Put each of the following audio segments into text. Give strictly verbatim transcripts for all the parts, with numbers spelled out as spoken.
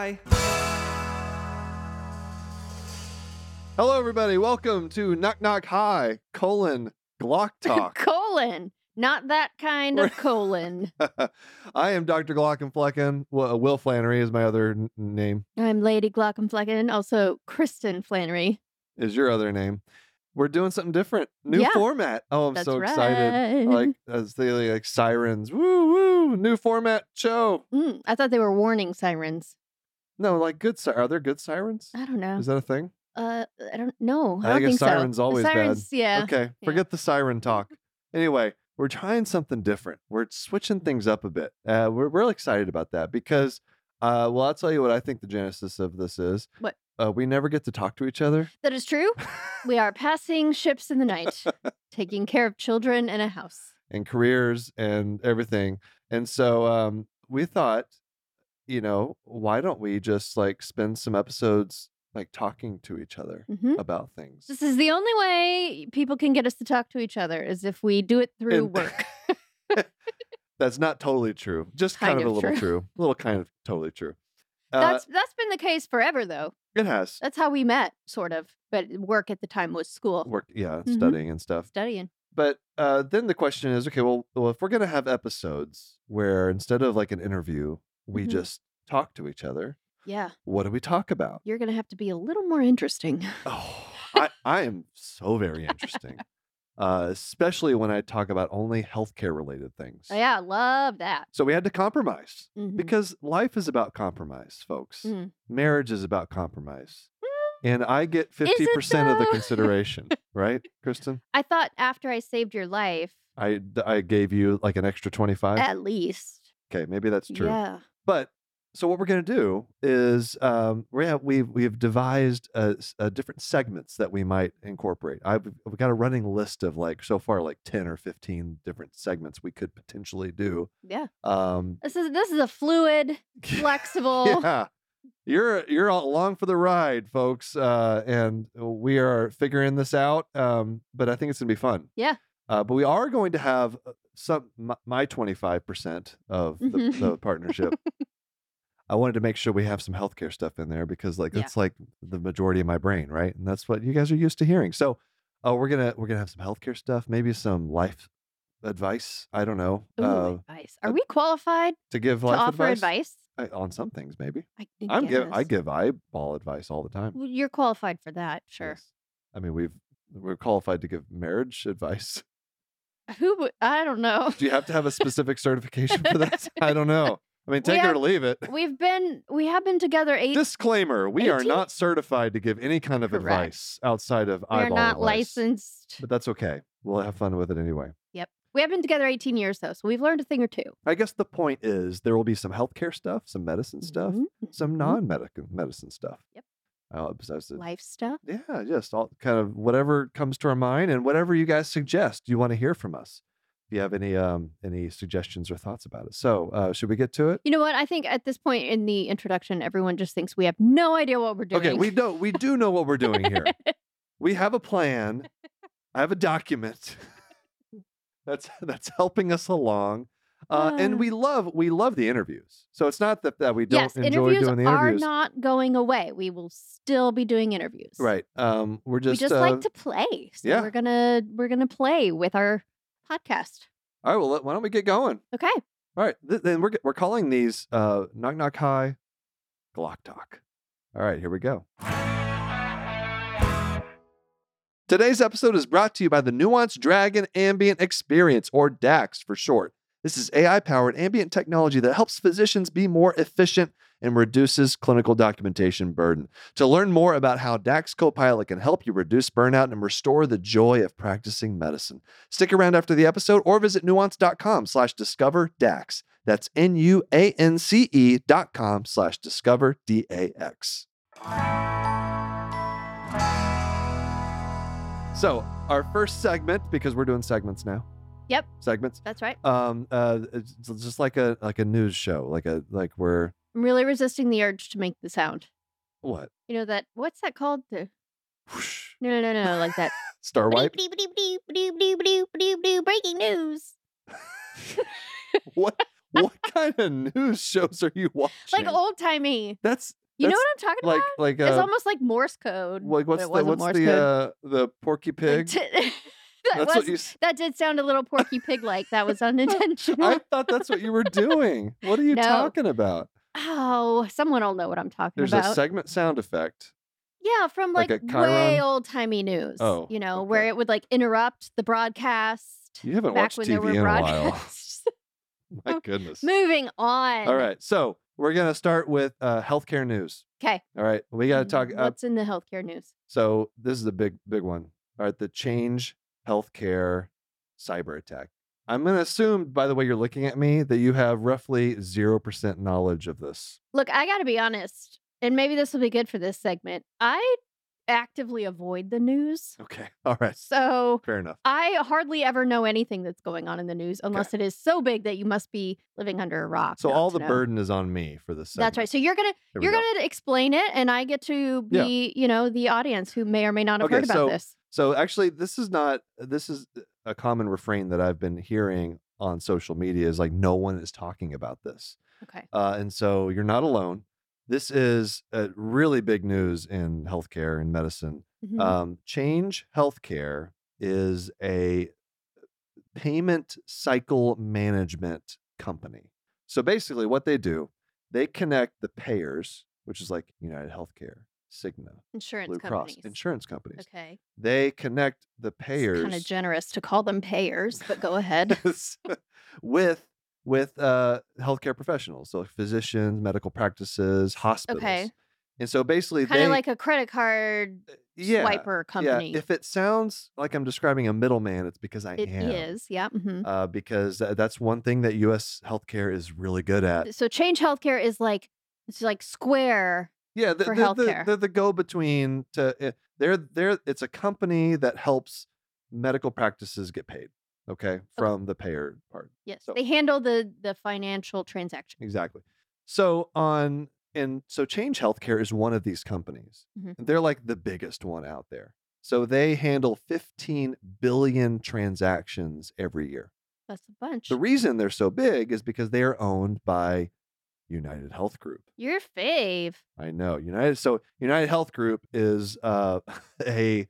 Hi. Hello, everybody. Welcome to Knock Knock Hi, colon, Glock Talk. colon. Not that kind of colon. I am Doctor Glockenflecken. Well, Will Flannery is my other n- name. I'm Lady Glockenflecken, also Kristen Flannery. Is your other name. We're doing something different. New Yeah. format. Oh, I'm That's so excited. right. Like, as they like sirens. Woo, woo. New format show. Mm, I thought they were warning sirens. No, like good. Si- Are there good sirens? I don't know. Is that a thing? Uh, I don't know. I, I don't guess think sirens so. The always sirens, bad. Yeah. Okay, forget the siren talk. Anyway, we're trying something different. We're switching things up a bit. Uh, we're real excited about that because, uh, well, I'll tell you what I think the genesis of this is. What? Uh, we never get to talk to each other. That is true. We are passing ships in the night, taking care of children in a house. And careers and everything. And so um, we thought, you know, why don't we just like spend some episodes like talking to each other Mhm. about things? This is the only way people can get us to talk to each other is if we do it through And- work. That's not totally true. Just kind, Kind of, of a little true. true. A little kind of totally true. Uh, That's that's been the case forever, though. it has. That's how we met, sort of. But work at the time was school, Work, yeah, Mhm. studying and stuff. studying. But uh, then the question is, okay, well, well, if we're gonna have episodes where instead of like an interview, we Mhm. just talk to each other, Yeah, what do we talk about? you're gonna have to be a little more interesting. Oh, I, I am so very interesting, uh, especially when I talk about only healthcare related things. Oh, yeah, love that. So we had to compromise Mhm. because life is about compromise, folks. Mhm. Marriage is about compromise. And I get fifty it percent of the though? consideration, right, Kristen? I thought after I saved your life, I, I gave you like an extra twenty-five. at least. Okay, maybe that's true. Yeah. But so what we're going to do is um, we have, we've, we've devised uh, s- uh, different segments that we might incorporate. I've we've got a running list of like so far like ten or fifteen different segments we could potentially do. Yeah. Um, This is this is a fluid, flexible. yeah. You're you're all along for the ride, folks, uh, and we are figuring this out. Um, but I think it's gonna be fun. Yeah. Uh, but we are going to have uh, some my, my twenty-five percent of the, Mhm. the partnership. I wanted to make sure we have some healthcare stuff in there because, like, Yeah. it's like the majority of my brain, right? And that's what you guys are used to hearing. So, uh, we're gonna we're gonna have some healthcare stuff, maybe some life advice. I don't know, Ooh, uh, advice. Are we qualified to give to life offer advice, advice? I, on some things, maybe. I, I'm give I guess. give eyeball advice all the time. Well, you're qualified for that, sure. Yes. I mean, we've we're qualified to give marriage advice. Who would? I don't know. Do you have to have a specific certification for that? I don't know. I mean, We take it or have- leave it. We've been we have been together eight. Disclaimer: we are eighteen not certified to give any kind of Correct. advice outside of we are eyeball not advice. licensed. But that's okay. We'll have fun with it anyway. Yep. We have been together eighteen years though, so we've learned a thing or two. I guess the point is there will be some healthcare stuff, some medicine stuff, Mhm, some mhm. non-medical medicine stuff. Yep. Uh, besides the, Life stuff. yeah, just all kind of whatever comes to our mind and whatever you guys suggest you want to hear from us. If you have any um any suggestions or thoughts about it. So uh, should we get to it? You know what? I think at this point in the introduction, everyone just thinks we have no idea what we're doing. Okay, we know we do know what we're doing here. We have a plan. I have a document that's that's helping us along. Uh, and Ah. we love we love the interviews. So it's not that, that we don't yes, enjoy interviews doing the are interviews. not going away. We will still be doing interviews. Right. Um we're just, we just uh, like to play. So yeah. we're gonna we're gonna play with our podcast. all right, well let- why don't we get going? Okay. All right. Th- then we're we're calling these uh Knock Knock Hi Glock Talk. All right, here we go. Today's episode is brought to you by the Nuance Dragon Ambient Experience, or D A X for short. This is A I-powered ambient technology that helps physicians be more efficient and reduces clinical documentation burden. To learn more about how D A X Copilot can help you reduce burnout and restore the joy of practicing medicine, stick around after the episode or visit nuance.com slash discover DAX. That's N-U-A-N-C-E dot com slash discover D-A-X. So our first segment, because we're doing segments now. Yep. Segments. That's right. Um, uh, it's just like a like a news show, like a like we're I'm really resisting the urge to make the sound. what? You know that what's that called? The Whoosh. no no no no like that. Star wipe. Breaking news. What What kind of news shows are you watching? Like old timey. That's You know that's what I'm talking like about? like It's uh, almost like Morse code. like but what's it the wasn't what's Morse the code. uh the Porky Like, Pig? t- that That's was what you. s- that did sound a little Porky Pig like. That was unintentional. I thought that's what you were doing. What are you No. talking about? Oh, someone will know what I'm talking There's about. a segment sound effect. Yeah, from like like, a way Chiron? old timey news. Oh, you know, where okay. it would like interrupt the broadcast. You haven't back watched when T there V were in a while. broadcasts. My goodness. Moving on. All right, so we're gonna start with uh, healthcare news. Okay. All right, we got to talk. Uh, What's in the healthcare news? so this is a big, big one. All right, the Change Healthcare cyber attack. I'm gonna assume, by the way you're looking at me, that you have roughly zero percent knowledge of this. Look, I got to be honest, and maybe this will be good for this segment. I actively avoid the news. Okay. All right. So Fair enough. I hardly ever know anything that's going on in the news unless it is so big that you must be living under a rock. So not all to the know. burden is on me for this segment. That's right. So you're gonna There we you're go. gonna explain it, and I get to be, you know, the audience who may or may not have Okay, heard about so- this. So actually, this is not. This is a common refrain that I've been hearing on social media. Is like no one is talking about this, Okay. uh, and so you're not alone. This is uh, really big news in healthcare and medicine. Mhm. Um, Change Healthcare is a payment cycle management company. So basically, what they do, they connect the payers, which is like United Healthcare, Cigna, Insurance Blue companies. Cross, insurance companies. Okay. They connect the payers Kind of generous to call them payers, but go ahead. with with uh, healthcare professionals, so physicians, medical practices, hospitals. Okay. And so basically, Kind they of like a credit card yeah, swiper company. Yeah, if it sounds like I'm describing a middleman, it's because I It am. is, yeah. hmm Uh, because tha- that's one thing that U S healthcare is really good at. So Change Healthcare is like it's like Square. Yeah, the, for the, the, healthcare. the, the go-between to uh, they're they're it's a company that helps medical practices get paid. Okay, from the payer part. Yes, So- they handle the the financial transaction. Exactly. So on and so Change Healthcare is one of these companies. Mhm. They're like the biggest one out there. So they handle fifteen billion transactions every year. That's a bunch. The reason they're so big is because they are owned by United Health Group. Your fave. I know. United so United Health Group is uh a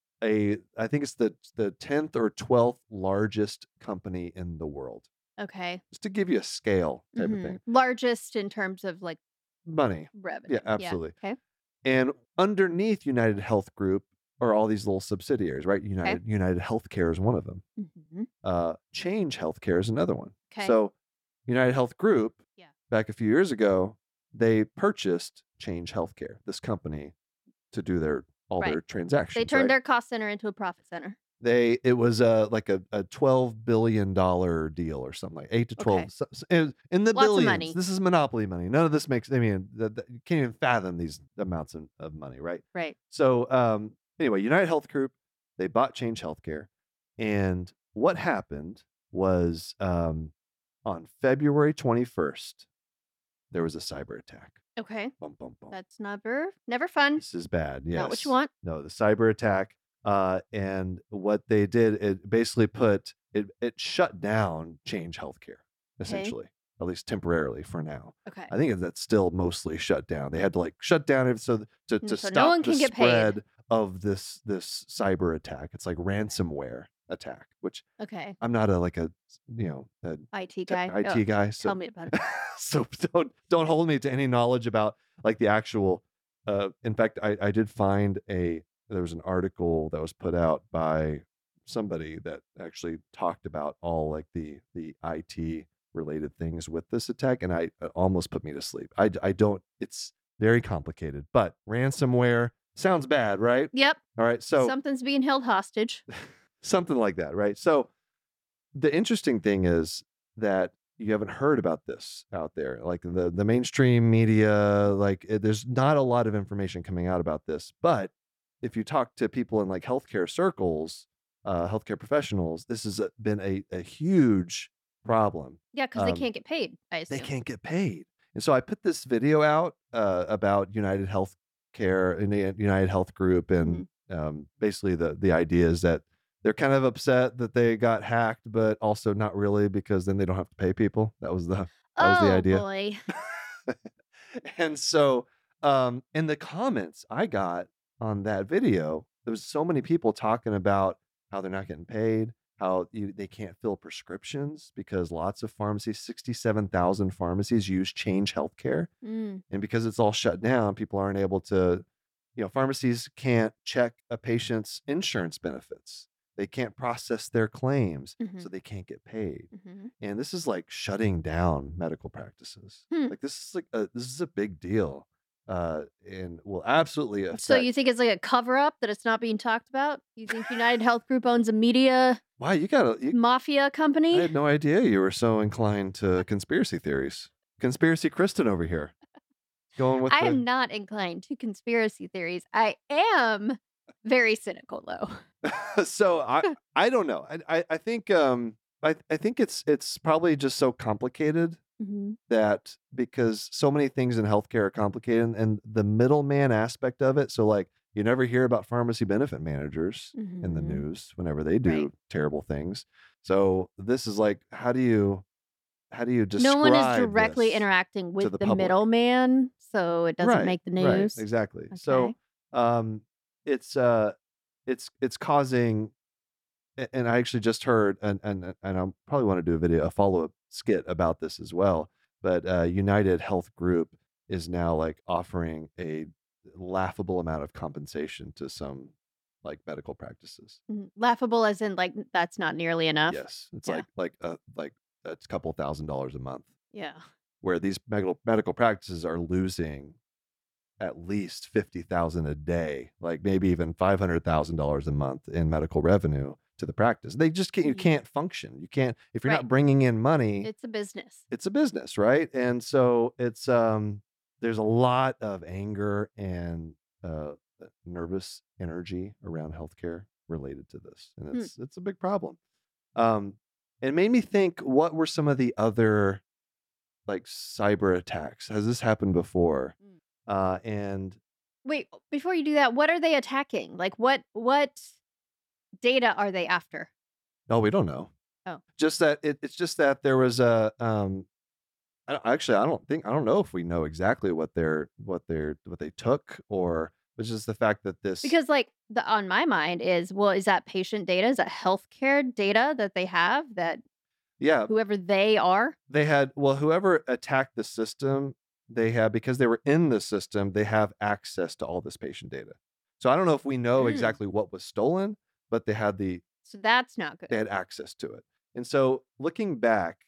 a I think it's the the tenth or twelfth largest company in the world. Okay. Just to give you a scale type Mhm. of thing. Largest in terms of like Money. revenue. Yeah, absolutely. Okay. And underneath United Health Group are all these little subsidiaries, right? United United Healthcare is one of them. hmm Uh, Change Healthcare is another one. Okay. So United Health Group, Yeah. back a few years ago, they purchased Change Healthcare, this company, to do their all Right. their transactions. They turned right? their cost center into a profit center. They it was a like a, a twelve billion dollar deal or something like eight to twelve Okay. so- so- in in the Lots of billions. money. This is monopoly money. None of this makes. I mean, the, the, you can't even fathom these amounts of, of money, right? Right. So um, anyway, United Health Group, they bought Change Healthcare, and what happened was um, on February twenty-first, there was a cyber attack. Okay. Bum, bum, bum. That's never never fun. This is bad. Yes. Not what you want. No, the cyber attack. Uh, and what they did, it basically put it, it shut down Change Healthcare, essentially, at least temporarily for now. Okay. I think that's still mostly shut down. They had to like shut down it so th- to, Mm, to so no stop one the can get paid. spread of this this cyber attack. It's like ransomware attack, which Okay. I'm not a like a you know a I T te- guy. I T Oh, guy. So Tell me about it. so don't don't hold me to any knowledge about like the actual. Uh, in fact, I I did find a there was an article that was put out by somebody that actually talked about all like the the I T related things with this attack, and I it almost put me to sleep. I I don't. It's very complicated, but ransomware sounds bad, right? Yep. All right, so Something's being held hostage. something like that, right? So the interesting thing is that you haven't heard about this out there, like the the mainstream media. Like it, there's not a lot of information coming out about this, but if you talk to people in like healthcare circles, uh, healthcare professionals, this has a- been a, a huge problem. Yeah, because Um, they can't get paid. I assume. They can't get paid. And so I put this video out uh, about United Healthcare and the United Health Group, and um, basically the the idea is that they're kind of upset that they got hacked, but also not really because then they don't have to pay people. That was the That was the Oh idea. boy. And so um, in the comments I got on that video, there was so many people talking about how they're not getting paid, how you, they can't fill prescriptions because lots of pharmacies, sixty-seven thousand pharmacies use Change Healthcare. Mm. And because it's all shut down, people aren't able to, you know, pharmacies can't check a patient's insurance benefits. They can't process their claims, Mhm. so they can't get paid. Mhm. And this is like shutting down medical practices. Hmm. Like this is like a, this is a big deal, uh, and will absolutely affect. So you think it's like a cover up that it's not being talked about? You think United Health Group owns a media Wow, you gotta. You, mafia I company? had no idea you were so inclined to conspiracy theories. Conspiracy Kristen over here, going with I the. am not inclined to conspiracy theories. I am very cynical though. So I I don't know. I I, I think um I I think it's it's probably just so complicated Mm-hmm. that because so many things in healthcare are complicated and, and the middleman aspect of it. So like you never hear about pharmacy benefit managers in the Mhm. news whenever they do Right. terrible things. So this is like how do you how do you No one is describe directly this interacting to with the the public? middleman, so it doesn't Right, make the right, news. exactly. So Okay. um it's uh it's it's causing a- and I actually just heard, and and and I probably want to do a video, a follow up skit about this as well. But uh, United Health Group is now like offering a laughable amount of compensation to some like medical practices. Mhm. Laughable as in like that's not nearly enough. Yes, it's Yeah. like like a like it's a couple thousand dollars a month, Yeah. where these medical medical practices are losing at least fifty thousand a day, like maybe even five hundred thousand dollars a month in medical revenue to the practice. They just can't, you Mhm. can't function. You can't, if you're Right. not bringing in money, It's a business. it's a business, right? And so it's, um, there's a lot of anger and uh, nervous energy around healthcare related to this. And Hmm. it's, it's a big problem. Um, it made me think, what were some of the other like cyber attacks? Has this happened before? Mm. Uh, and Wait, before you do that, what are they attacking? Like what what data are they after? no, we don't know. Oh. Just that it, it's just that there was a um I don't, actually I don't think I don't know if we know exactly what they're what they're what they took, or it's just the fact that this Because like the on my mind is, well, is that patient data? Is that healthcare data that they have that yeah, whoever they are? they had, well, whoever attacked the system, they had, because they were in the system, they have access to all this patient data. So I don't know if we know Mm. exactly what was stolen, but they had the So that's not they good. had access to it. And so looking back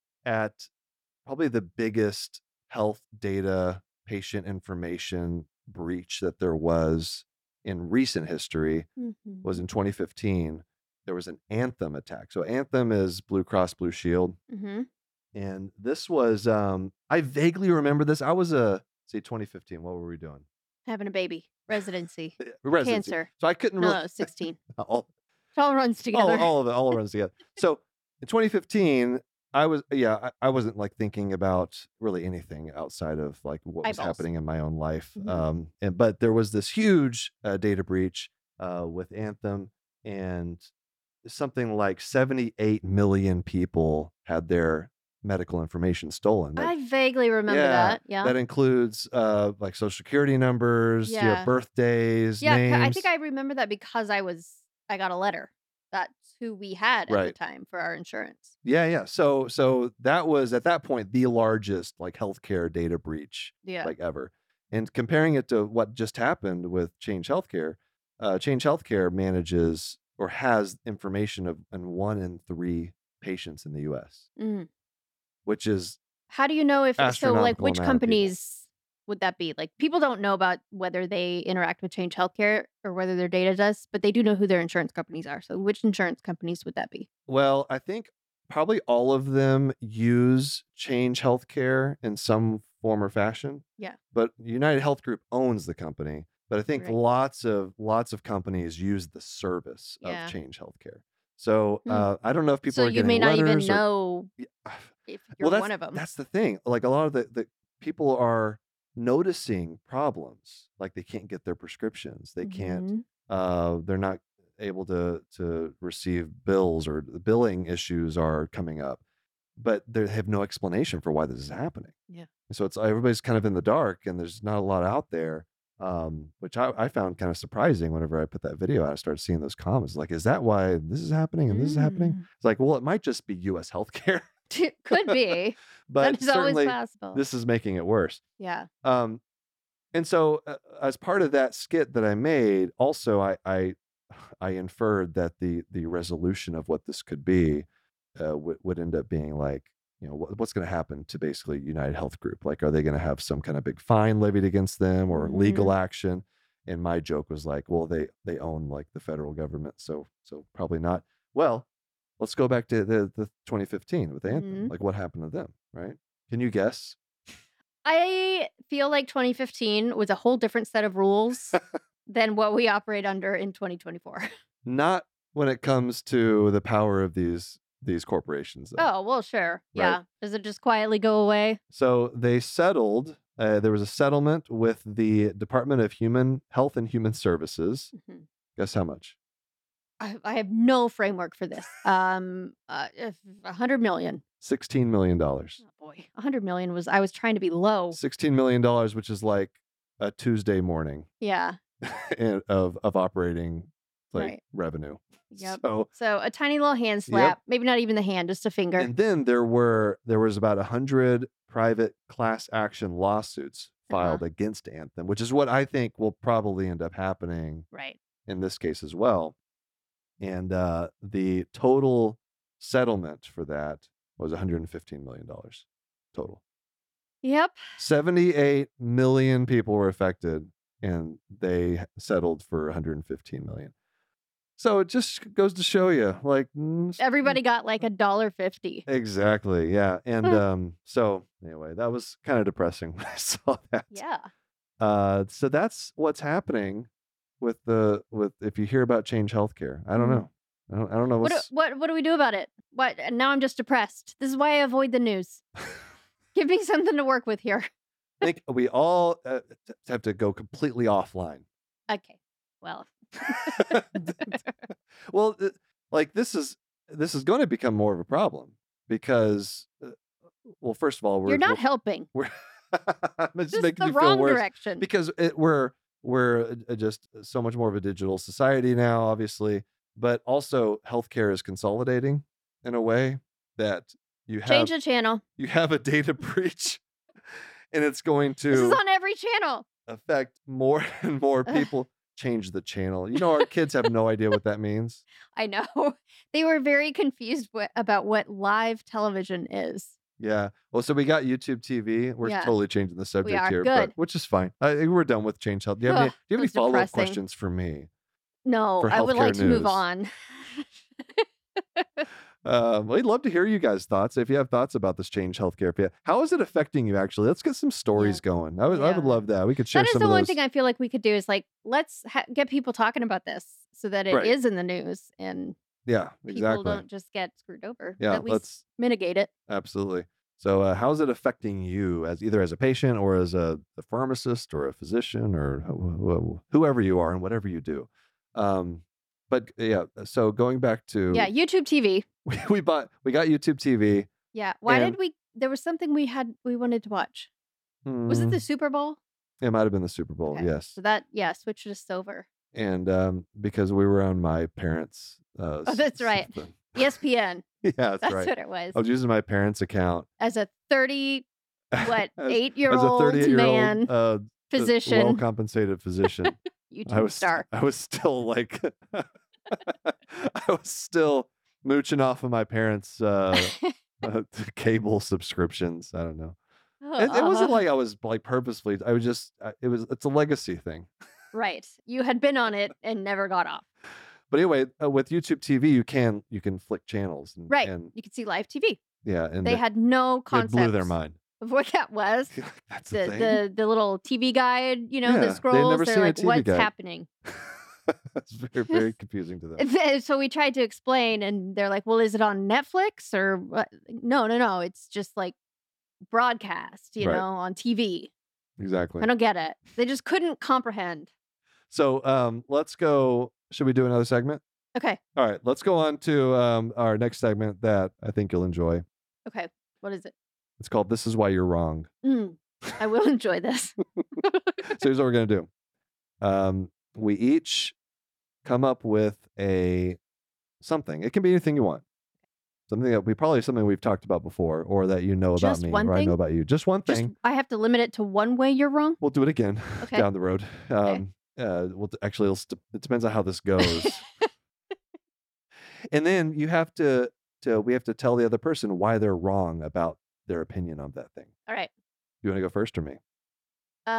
at probably the biggest health data patient information breach that there was in recent history Mhm. was in twenty fifteen. There was an Anthem attack. So Anthem is Blue Cross Blue Shield. Mhm. And this was um I vaguely remember this. I was a say twenty fifteen. What were we doing? Having a baby, residency, Residency. cancer. So I couldn't No, really that was sixteen. all, It all runs all, together. all of it all runs together. So in twenty fifteen, I was yeah, I, I wasn't like thinking about really anything outside of like what was Eyeballs. happening in my own life. Mhm. Um and but there was this huge uh, data breach uh with Anthem, and something like seventy-eight million people had their medical information stolen. That, I vaguely remember yeah, that. Yeah. that includes uh like social security numbers, you know, Yeah. birthdays, yeah, c- names. I think I remember that because I was I got a letter. That's who we had at the Right. time for our insurance. Yeah, yeah. So so that was at that point the largest like healthcare data breach Yeah. like ever. And comparing it to what just happened with Change Healthcare, uh, Change Healthcare manages or has information of in one in three patients in the U S, Mhm. which is How do you know if so like astronomical which amount of people. companies would that be? Like people don't know about whether they interact with Change Healthcare or whether their data does, but they do know who their insurance companies are. So which insurance companies would that be? Well, I think probably all of them use Change Healthcare in some form or fashion. Yeah. But United Health Group owns the company. But I think Right. lots of lots of companies use the service Yeah. of Change Healthcare. So Hmm. uh, I don't know if people So are you getting may not even letters or know Yeah, if well, you're that's one of them. that's the thing. Like a lot of the, the people are noticing problems, like they can't get their prescriptions, they can't, Mhm. uh, they're not able to to receive bills, or the billing issues are coming up. but they have no explanation for why this is happening. Yeah. And so it's everybody's kind of in the dark, and there's not a lot out there, um, which I, I found kind of surprising. Whenever I put that video out, I started seeing those comments like, "Is that why this is happening and this is happening?" Mm. It's like, well, it might just be U S healthcare, Could be. but That is always certainly possible. this is making it worse. Yeah. Um, and so uh, as part of that skit that I made, also I I, I inferred that the the resolution of what this could be uh, would would end up being like, you know, what, what's going to happen to basically United Health Group? Like, are they going to have some kind of big fine levied against them or Mhm. legal action? And my joke was like, well, they they own like the federal government, so so probably not. Well, let's go back to the the twenty fifteen with Anthem. Mhm. Like, what happened to them? Right? Can you guess? I feel like twenty fifteen was a whole different set of rules than what we operate under in twenty twenty-four. Not when it comes to the power of these these corporations, though. Oh, well, sure. Right. Yeah. Does it just quietly go away? So they settled. Uh, there was a settlement with the Department of Human Health and Human Services. Mhm. Guess how much? I, I have no framework for this. Um, uh, if a hundred million. sixteen million dollars. Oh boy, a hundred million was. I was trying to be low. sixteen million dollars, which is like a Tuesday morning Yeah. and- of of operating like Right. revenue. Yep. So So a tiny little hand slap. Maybe not even the hand, just a finger. and then there were there was about a hundred private class action lawsuits filed Uh-huh. against Anthem, which is what I think will probably end up happening Right. in this case as well. And uh, the total settlement for that was one hundred fifteen million dollars total. Yep. seventy-eight million people were affected, and they settled for one hundred fifteen million. So it just goes to show you, like, mm, Everybody got like a dollar fifty. exactly, yeah. And um, so anyway, that was kind of depressing when I saw that. Yeah. Uh, so that's what's happening with the with if you hear about Change Healthcare. I don't Mhm. know. I don't, I don't know What do, what's what what do we do about it? What? and Now I'm just depressed. This is why I avoid the news. Give me something to work with here. I think we all uh, t- have to go completely offline. Okay. Well. Well, uh, like this is this is going to become more of a problem because, uh, well, first of all, we're You're not we're, helping. we're it's This is making the you feel wrong worse direction. because it, we're we're uh, just so much more of a digital society now, obviously, but also healthcare is consolidating in a way that you have Change the channel. you have a data breach, and it's going This is to on every channel. affect more and more Ugh. people. Change the channel. You know, our kids have no idea what that means. I know. They were very confused wh- about what live television is. Yeah. Well, so we got YouTube T V. We're Yeah. totally changing the subject are. here, Good. but which is fine. I think we're done with Change Health. Do you have any, Ugh, do you have any that's follow up depressing. questions for me? No, For I would healthcare like to move news. on. Uh, we'd love to hear you guys' thoughts. If you have thoughts about this Change Healthcare, P- how is it affecting you? Actually, let's get some stories going. I would, I would Yeah. love that. We could share That is some the of one those. thing I feel like we could do is like, let's ha- get people talking about this so that it is Right. in the news and Yeah, people exactly. don't just get screwed over. Yeah, At least let's mitigate it. absolutely. So, uh, how is it affecting you as either as a patient or as a, a pharmacist or a physician or wh- wh- whoever you are and whatever you do? Um, but yeah, so going back to Yeah, YouTube T V. we, we bought we got YouTube T V. Yeah. Why And- did we? There was something we had we wanted to watch. Was it Mm, the Super Bowl? it might have been the Super Bowl, Okay. yes. So that yeah switched us over. And um, because we were on my parents' uh, Oh, that's s- right. something. E S P N. yeah, that's, That's right. what it was. I was using my parents' account. As a thirty what as, eight year as a old thirty-eight-year-old man uh, physician well compensated physician. YouTube I was star. I was still like I was still mooching off of my parents' uh, uh, cable subscriptions. I don't know. It, it wasn't Uh, like I was like purposefully. I was just I- it was it's a legacy thing. right. You had been on it and never got off. But anyway, uh, with YouTube T V, you can you can flick channels. And, Right. And You could see live T V. yeah, and They it- had no it concept blew their mind. of what that was. That's The, the thing. the the little T V guide, you know, Yeah, they'd that scrolls. never They're seen a like, T V what's guide." happening? It's very very confusing to them. And then- So we tried to explain, and they're like, "Well, is it on Netflix or what?" No, no, no. It's just like broadcast, you Right. know, on T V. Exactly. I don't get it. They just couldn't comprehend. So um, let's go. Should we do another segment? Okay, All right, let's go on to um, our next segment that I think you'll enjoy. Okay. What is it? It's called This Is Why You're Wrong. Mm, I will enjoy this. So here's what we're going to do. Um, we each come up with a something. It can be anything you want. Something that we probably something we've talked about before, or that you know about Just me, one or I thing? know about you. Just one Just thing. I have to limit it to one way you're wrong. We'll do it again Okay. down the road. Um, uh, we'll actually, it'll st- it depends on how this goes. And then you have to, to, we have to tell the other person why they're wrong about their opinion of that thing. All right. You want to go first or me? Uh,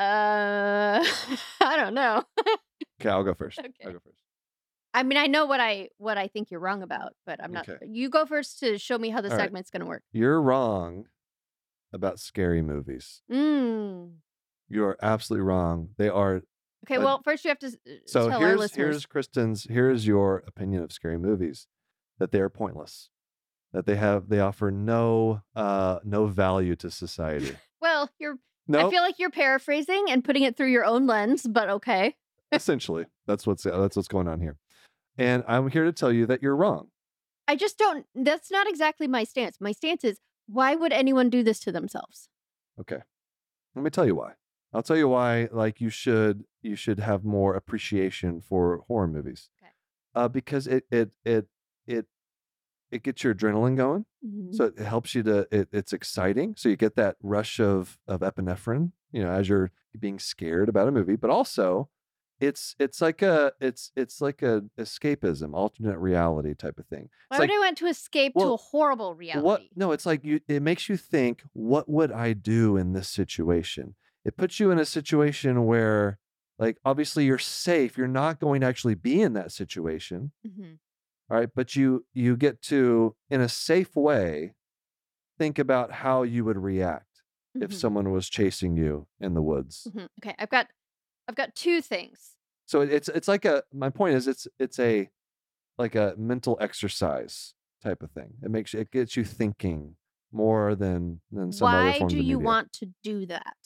I don't know. Okay, I'll go first. Okay. I'll go first. I mean, I know what I what I think you're wrong about, but I'm not. Okay. You go first to show me how the All right. segment's gonna work. You're wrong about scary movies. Mm. You are absolutely wrong. They are. Okay. Uh, Well, first you have to s- So tell our here's listeners. here's Kristen's. Here's your opinion of scary movies. That they are pointless. That they have they offer no uh no value to society. Well, you're. No, I feel like you're paraphrasing and putting it through your own lens, but okay. essentially that's what's that's what's going on here. And I'm here to tell you that you're wrong. I just don't. That's not exactly my stance. My stance is, why would anyone do this to themselves? Okay. Let me tell you why. I'll tell you why. Like you should you should have more appreciation for horror movies. Okay. Uh, because it it it it it gets your adrenaline going. Mhm. So it helps you to, it, it's exciting. So you get that rush of, of epinephrine, you know, as you're being scared about a movie, but also it's, it's like a, it's, it's like a escapism, alternate reality type of thing. Why It's would like, I want to escape to well, a horrible reality? what, no, it's like you, it makes you think, what would I do in this situation? It puts you in a situation where like, obviously you're safe. You're not going to actually be in that situation. Mhm. All right. But you, you get to, in a safe way, think about how you would react if Mhm. someone was chasing you in the woods. Mhm. Okay, I've got, I've got two things. So it's, it's like a, my point is it's, it's a, like a mental exercise type of thing. It makes you, it gets you thinking more than, than some other Why forms do of you media. want to do that?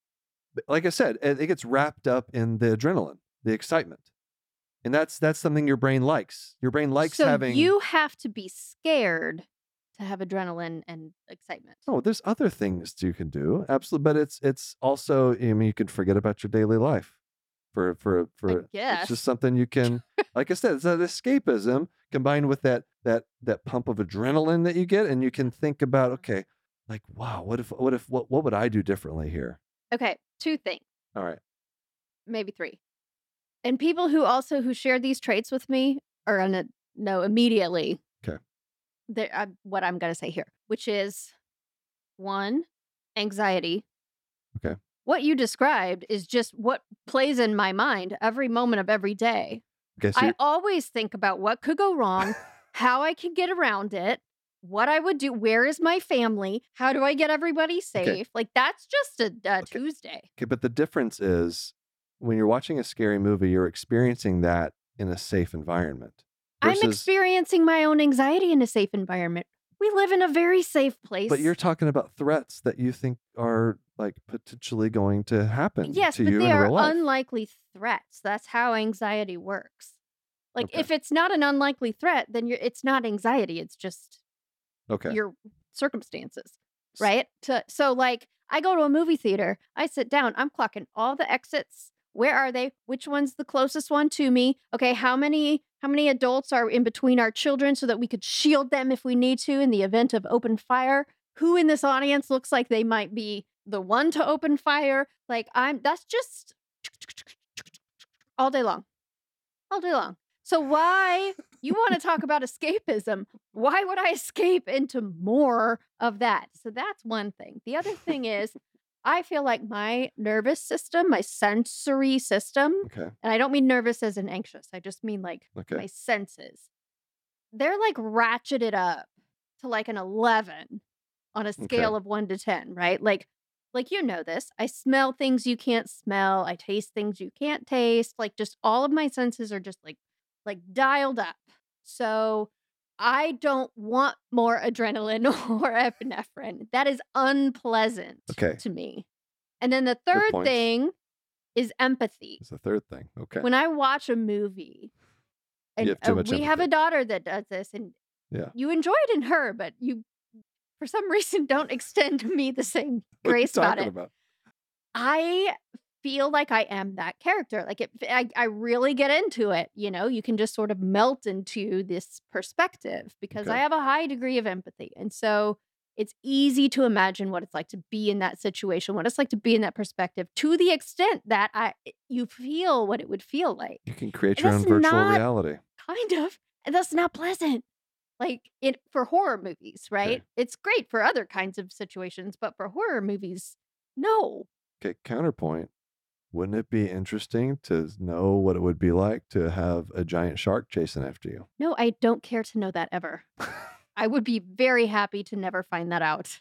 But like I said, it, it gets wrapped up in the adrenaline, the excitement. And that's, that's something your brain likes. Your brain likes so having. you have to be scared to have adrenaline and excitement. Oh, there's other things you can do. Absolutely. But it's, it's also, I mean, you can forget about your daily life for, for, for, guess. it's just something you can, like I said, it's that escapism combined with that, that, that pump of adrenaline that you get. And you can think about, okay, like, wow, what if, what if, what, what would I do differently here? Okay, two things, All right. maybe three. And people who also who share these traits with me are gonna know immediately. Okay. They're, uh, what I'm gonna say here, which is one, anxiety. Okay. What you described is just what plays in my mind every moment of every day. Okay. So I you're- always think about what could go wrong, how I can get around it, what I would do, where is my family, how do I get everybody safe? Okay. Like that's just a, a Okay. Tuesday. okay. But the difference is when you're watching a scary movie, you're experiencing that in a safe environment. I'm versus- experiencing my own anxiety in a safe environment. We live in a very safe place. But you're talking about threats that you think are like potentially going to happen yes, to but you they in are real life. unlikely threats. That's how anxiety works. Like Okay. if it's not an unlikely threat, then you're it's not anxiety. It's just Okay. your circumstances, S- right? To, so like I go to a movie theater, I sit down, I'm clocking all the exits. Where are they? Which one's the closest one to me? Okay, how many how many adults are in between our children so that we could shield them if we need to in the event of open fire? Who in this audience looks like they might be the one to open fire? Like I'm that's just all day long. All day long. So why you want to talk about escapism? Why would I escape into more of that? So that's one thing. The other thing is I feel like my nervous system, my sensory system, Okay. and I don't mean nervous as in anxious. I just mean like Okay. my senses. They're like ratcheted up to like an eleven on a scale Okay. of one to ten, right? Like like you know this. I smell things you can't smell. I taste things you can't taste. Like just all of my senses are just like like dialed up. So I don't want more adrenaline or epinephrine. That is unpleasant Okay. to me. And then the Good third points. thing is empathy. It's the third thing. Okay. When I watch a movie, and have too uh, much we have a empathy. daughter that does this, and Yeah. you enjoy it in her, but you for some reason, don't extend to me the same What are you grace about talking it. about? I feel like I am that character. Like it, I, I really get into it. You know, you can just sort of melt into this perspective because Okay. I have a high degree of empathy. And so it's easy to imagine what it's like to be in that situation, what it's like to be in that perspective to the extent that I you feel what it would feel like. You can create And your own that's virtual not reality. kind of, and that's not pleasant. Like it for horror movies, right? Okay. It's great for other kinds of situations, but for horror movies, no. Okay, counterpoint. Wouldn't it be interesting to know what it would be like to have a giant shark chasing after you? No, I don't care to know that ever. I would be very happy to never find that out.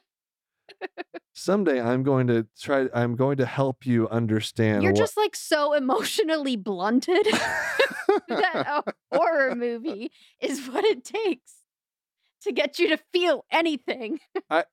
Someday I'm going to try, I'm going to help you understand You're what. just like so emotionally blunted that a horror movie is what it takes to get you to feel anything.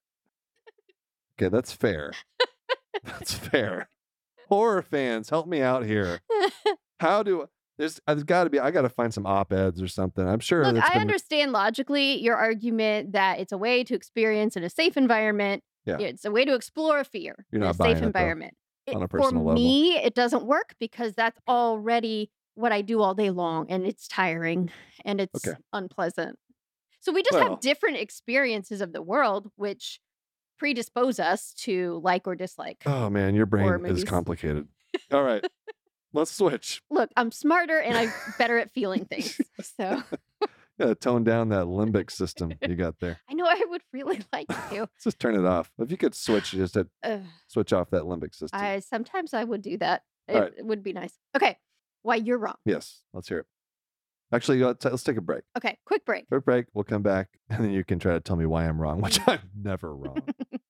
Okay, that's fair. That's fair. Horror fans, help me out here. How do there's there's got to be I got to find some op-eds or something. I'm sure Look, that's I been understand logically your argument that it's a way to experience in a safe environment. Yeah. It's a way to explore fear You're in not a buying safe it, though, environment. on a It- personal for level. me, it doesn't work because that's already what I do all day long, and it's tiring and it's Okay. unpleasant. So we just Well. have different experiences of the world, which predispose us to like or dislike. Oh man, your Horror brain is movies. complicated. All right. Let's switch. Look, I'm smarter and I'm better at feeling things. So Yeah, tone down that limbic system you got there. I know I would really like to. Let's just turn it off. If you could switch, just hit Ugh. switch off that limbic system. I sometimes I would do that. It, All right. it would be nice. Okay, why you're wrong. Yes, let's hear it. Actually, let's, let's take a break. Okay, quick break. Quick break. We'll come back, and then you can try to tell me why I'm wrong, which I'm never wrong.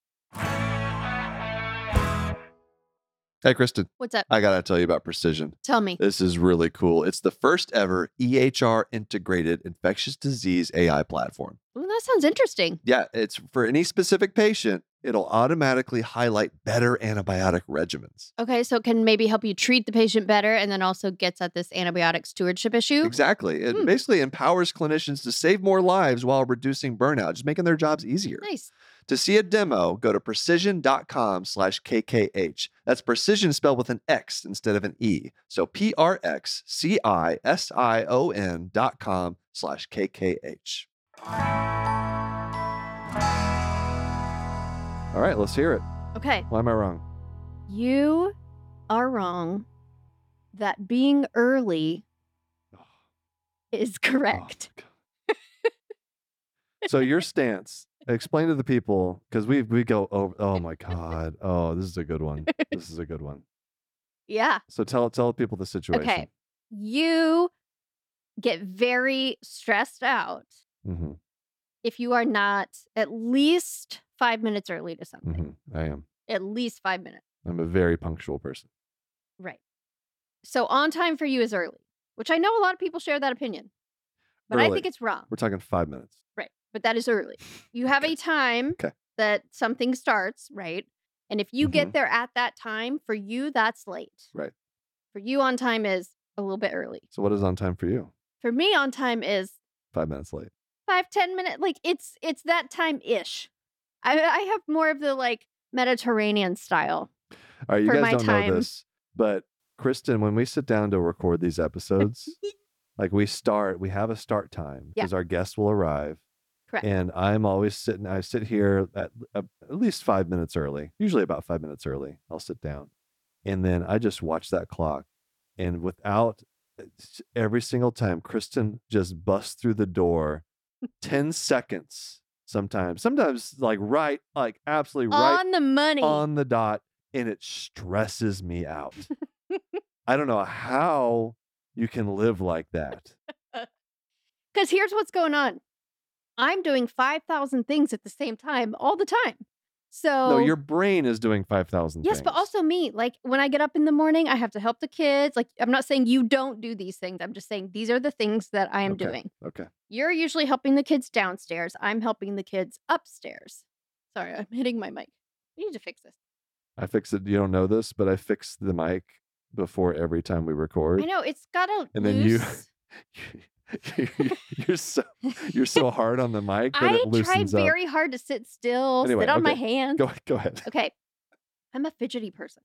Hey, Kristen, What's up? I got to tell you about Precision. Tell me. This is really cool. It's the first ever E H R integrated infectious disease A I platform. Well, that sounds interesting. Yeah, it's for any specific patient, it'll automatically highlight better antibiotic regimens. Okay, so it can maybe help you treat the patient better and then also gets at this antibiotic stewardship issue. Exactly. It Hmm. basically empowers clinicians to save more lives while reducing burnout, just making their jobs easier. Nice. To see a demo, go to precision.com slash KKH. That's precision spelled with an X instead of an E. So P R X C I S I O N dot com slash KKH. All right, let's hear it. Okay, Why am I wrong? you are wrong that being early is correct. Oh, my God. So your stance, explain to the people, because we we go over, oh my God. Oh, this is a good one. This is a good one. Yeah. So tell tell people the situation. Okay. You get very stressed out hmm if you are not at least five minutes early to something. hmm I am. At least five minutes. I'm a very punctual person. Right. So on time for you is early, which I know a lot of people share that opinion, but I Early. think it's wrong. We're talking five minutes. Right. But that is early. You have a time Okay. that something starts, right? And if you Mhm. get there at that time, for you, that's late. Right. For you, on time is a little bit early. So what is on time for you? For me, on time is Five minutes late. five, ten minutes. Like it's it's that time ish. I I have more of the like Mediterranean style. All right, you For guys my don't time. know this, but Kristen, when we sit down to record these episodes, like we start, we have a start time Yeah. because our guests will arrive. Correct. And I'm always sitting, I sit here at, at at least five minutes early, usually about five minutes early. I'll sit down. And then I just watch that clock. And without every single time, Kristen just busts through the door ten seconds sometimes, sometimes like right, like absolutely right On the money. on the dot. And it stresses me out. I don't know how you can live like that. Because here's what's going on. I'm doing five thousand things at the same time all the time. So No, your brain is doing five thousand yes, things. but also me. Like when I get up in the morning, I have to help the kids. Like I'm not saying you don't do these things. I'm just saying these are the things that I am Okay. doing. Okay. You're usually helping the kids downstairs. I'm helping the kids upstairs. Sorry, I'm hitting my mic. I need to fix this. I fix it. You don't know this, but I fix the mic before every time we record. I know it's got a And then you- loose. you're so you're so hard on the mic that I it try loosens up. very hard to sit still, Anyway, sit on my okay. hands. Go go ahead. Okay. I'm a fidgety person.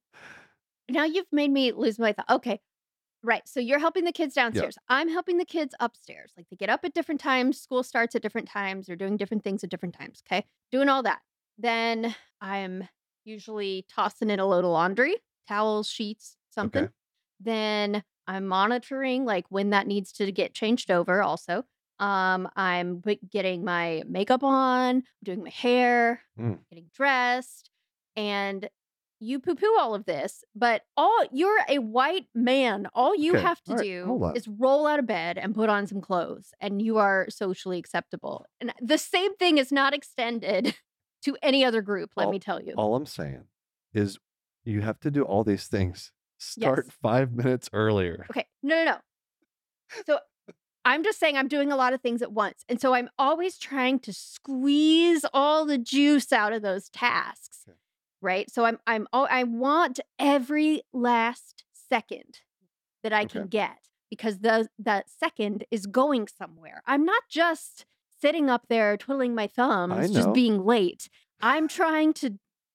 Now you've made me lose my thought. Okay. Right. So you're helping the kids downstairs. I'm helping the kids upstairs. Like they get up at different times, school starts at different times, they're doing different things at different times. Okay. Doing all that. Then I'm usually tossing in a load of laundry, towels, sheets, something. Okay. Then I'm monitoring like when that needs to get changed over also. Um, I'm wi- getting my makeup on, doing my hair, Mm. getting dressed, and you poo-poo all of this, but all you're a white man. All you Okay. have to All right. do Hold on. is roll out of bed and put on some clothes, and you are socially acceptable. And the same thing is not extended to any other group, let All- me tell you. All I'm saying is you have to do all these things. Start Yes. five minutes earlier. Okay. No, no, no. So I'm just saying I'm doing a lot of things at once. And so I'm always trying to squeeze all the juice out of those tasks. Okay. Right? So I'm I'm oh, I want every last second that I can Okay. get because the that second is going somewhere. I'm not just sitting up there twiddling my thumbs, just know. being late. I'm trying to